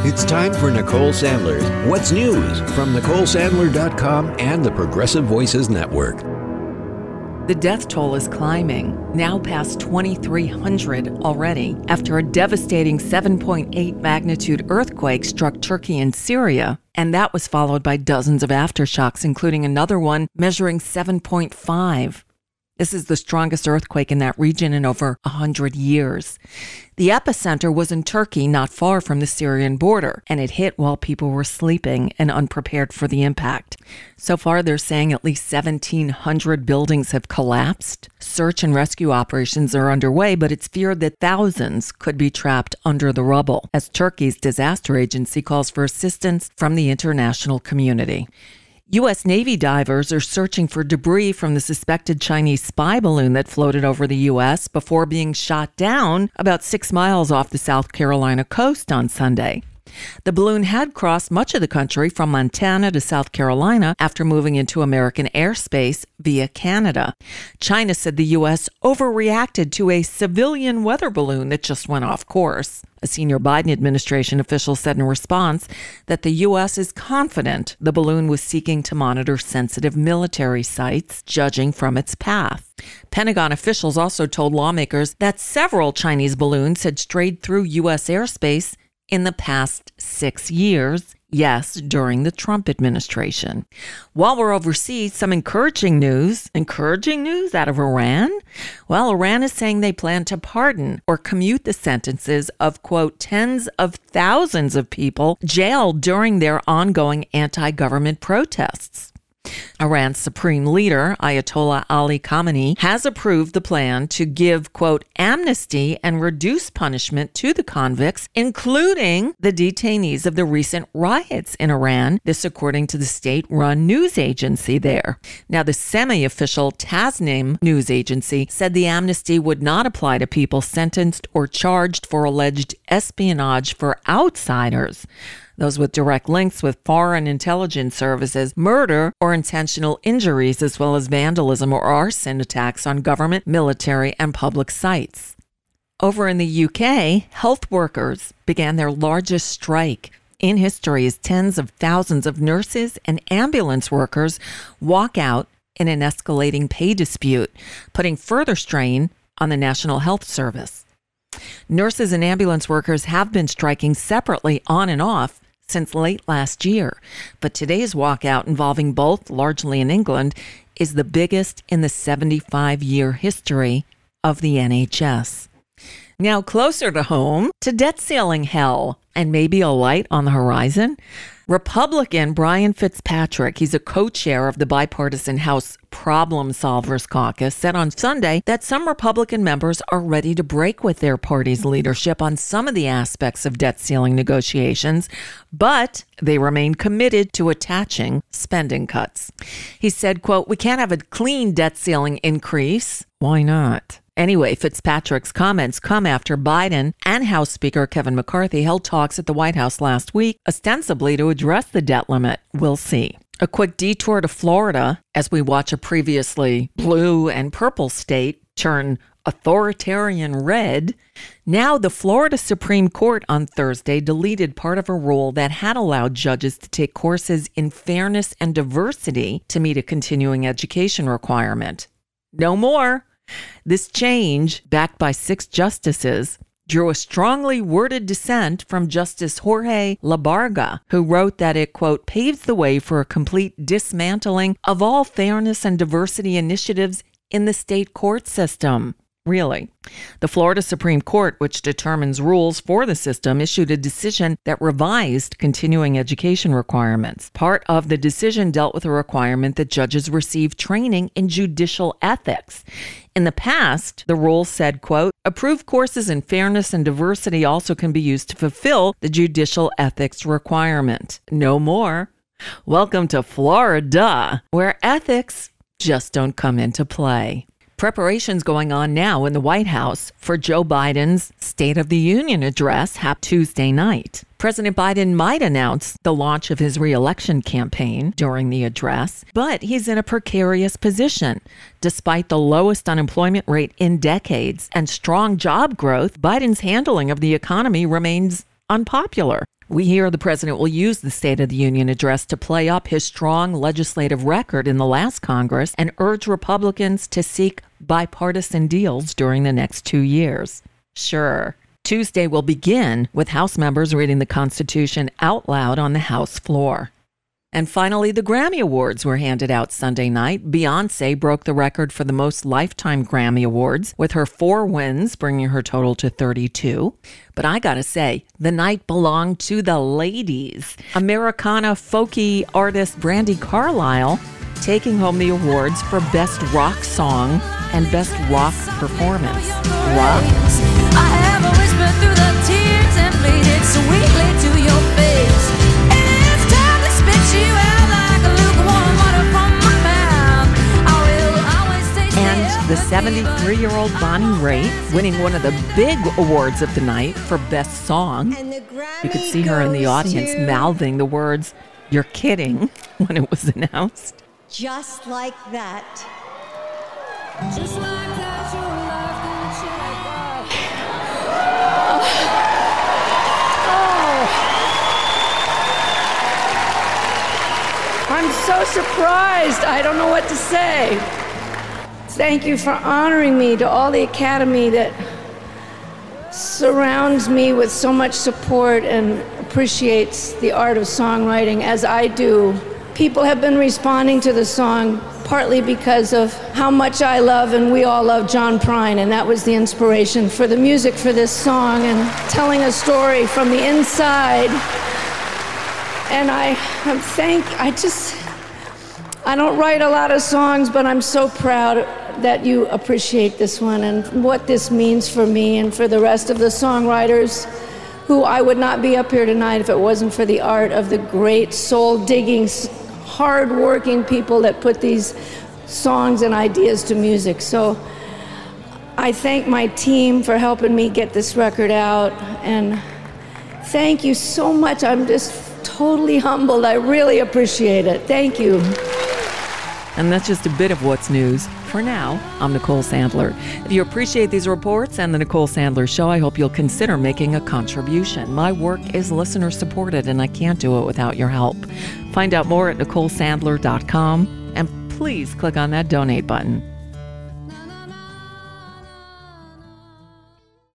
It's time for Nicole Sandler's What's News from NicoleSandler.com and the Progressive Voices Network. The death toll is climbing, now past 2,300 already, after a devastating 7.8 magnitude earthquake struck Turkey and Syria, and that was followed by dozens of aftershocks, including another one measuring 7.5. This is the strongest earthquake in that region in over 100 years. The epicenter was in Turkey, not far from the Syrian border, and it hit while people were sleeping and unprepared for the impact. So far, they're saying at least 1,700 buildings have collapsed. Search and rescue operations are underway, but it's feared that thousands could be trapped under the rubble, as Turkey's disaster agency calls for assistance from the international community. U.S. Navy divers are searching for debris from the suspected Chinese spy balloon that floated over the U.S. before being shot down about 6 miles off the South Carolina coast on Sunday. The balloon had crossed much of the country from Montana to South Carolina after moving into American airspace via Canada. China said the U.S. overreacted to a civilian weather balloon that just went off course. A senior Biden administration official said in response that the U.S. is confident the balloon was seeking to monitor sensitive military sites, judging from its path. Pentagon officials also told lawmakers that several Chinese balloons had strayed through U.S. airspace in the past 6 years, yes, during the Trump administration. While we're overseas, some encouraging news out of Iran? Well, Iran is saying they plan to pardon or commute the sentences of, quote, tens of thousands of people jailed during their ongoing anti-government protests. Iran's supreme leader, Ayatollah Ali Khamenei, has approved the plan to give, quote, amnesty and reduce punishment to the convicts, including the detainees of the recent riots in Iran. This according to the state-run news agency there. Now, the semi-official Tasnim news agency said the amnesty would not apply to people sentenced or charged for alleged espionage for outsiders, those with direct links with foreign intelligence services, murder or intentional injuries, as well as vandalism or arson attacks on government, military, and public sites. Over in the UK, health workers began their largest strike in history as tens of thousands of nurses and ambulance workers walk out in an escalating pay dispute, putting further strain on the National Health Service. Nurses and ambulance workers have been striking separately on and off since late last year, but today's walkout, involving both largely in England, is the biggest in the 75-year history of the NHS. Now, closer to home, to debt ceiling hell and maybe a light on the horizon, Republican Brian Fitzpatrick, he's a co-chair of the bipartisan House Problem Solvers Caucus, said on Sunday that some Republican members are ready to break with their party's leadership on some of the aspects of debt ceiling negotiations, but they remain committed to attaching spending cuts. He said, quote, "We can't have a clean debt ceiling increase. Why not?" Anyway, Fitzpatrick's comments come after Biden and House Speaker Kevin McCarthy held talks at the White House last week, ostensibly to address the debt limit. We'll see. A quick detour to Florida as we watch a previously blue and purple state turn authoritarian red. Now, the Florida Supreme Court on Thursday deleted part of a rule that had allowed judges to take courses in fairness and diversity to meet a continuing education requirement. No more. This change, backed by 6 justices, drew a strongly worded dissent from Justice Jorge Labarga, who wrote that it, quote, paves the way for a complete dismantling of all fairness and diversity initiatives in the state court system. Really. The Florida Supreme Court, which determines rules for the system, issued a decision that revised continuing education requirements. Part of the decision dealt with a requirement that judges receive training in judicial ethics. In the past, the rule said, quote, approved courses in fairness and diversity also can be used to fulfill the judicial ethics requirement. No more. Welcome to Florida, where ethics just don't come into play. Preparations going on now in the White House for Joe Biden's State of the Union address Tuesday night. President Biden might announce the launch of his re-election campaign during the address, but he's in a precarious position. Despite the lowest unemployment rate in decades and strong job growth, Biden's handling of the economy remains unpopular. We hear the president will use the State of the Union address to play up his strong legislative record in the last Congress and urge Republicans to seek bipartisan deals during the next 2 years. Sure. Tuesday will begin with House members reading the Constitution out loud on the House floor. And finally, the Grammy Awards were handed out Sunday night. Beyoncé broke the record for the most lifetime Grammy Awards with her 4 wins, bringing her total to 32. But I gotta say, the night belonged to the ladies. Americana folky artist Brandi Carlile taking home the awards for Best Rock Song and Best Rock Performance. Rock. I have a whisper through the tears and played it sweetly to your face. And it's time to spit you out like a lukewarm water from my mouth. I will always stay. And the 73-year-old Bonnie Raitt winning one of the big awards of the night for Best Song. You could see her in the audience mouthing the words, "You're kidding," when it was announced. Just like that. Just like that, your life can change. I'm so surprised. I don't know what to say. Thank you for honoring me, to all the Academy that surrounds me with so much support and appreciates the art of songwriting as I do. People have been responding to the song partly because of how much I love, and we all love, John Prine, and that was the inspiration for the music for this song and telling a story from the inside. And I don't write a lot of songs, but I'm so proud that you appreciate this one and what this means for me and for the rest of the songwriters who I would not be up here tonight if it wasn't for the art of the great soul-digging, hard-working people that put these songs and ideas to music. So I thank my team for helping me get this record out, and thank you so much. I'm just totally humbled. I really appreciate it. Thank you. And that's just a bit of what's news. For now, I'm Nicole Sandler. If you appreciate these reports and the Nicole Sandler Show, I hope you'll consider making a contribution. My work is listener-supported, and I can't do it without your help. Find out more at NicoleSandler.com, and please click on that donate button.